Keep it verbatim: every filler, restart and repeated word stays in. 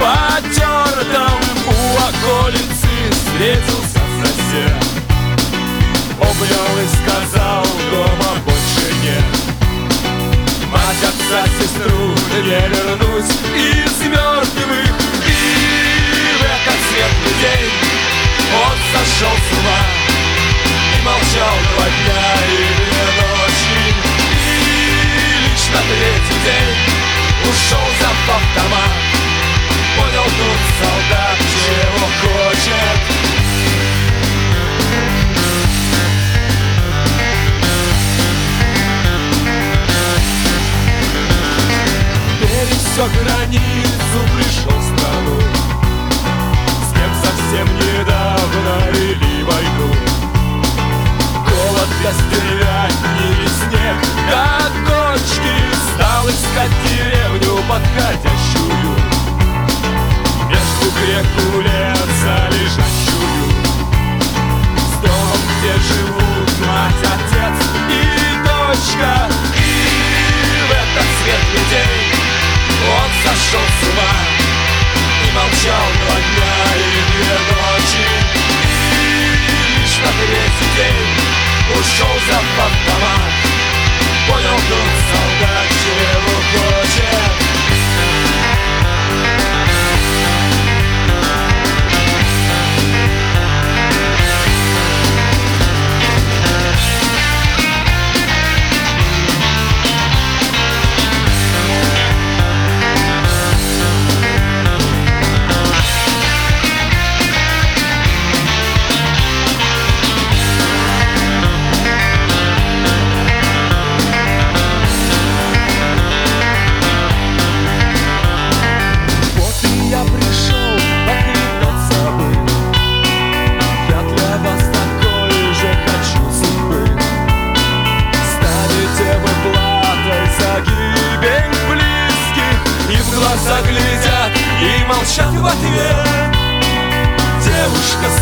потертом у околицы встретился сосед. Обнял и сказал: дома больше нет. Мать, отца, сестру не вернусь из мертвых. И в этот светлый день он сошел с ума и молчал два дня и две ночи. И лишь на третий день ушел за автомат. Понял тут солдат, чего хочет. Пересек границу, пришел в страну, с кем совсем недавно вели войну. Голод без деревни, снег до кочки. Стал искать деревню подходящую между реку леса лежащую, с домом, где живут мать, отец и дочка. И в этот светлый день он сошел с ума и молчал два дня и две ночи. И лишь на третий день ушел за автомат. Понял тут солдат, чего хочет. Заглядят и молчат в ответ. Девушка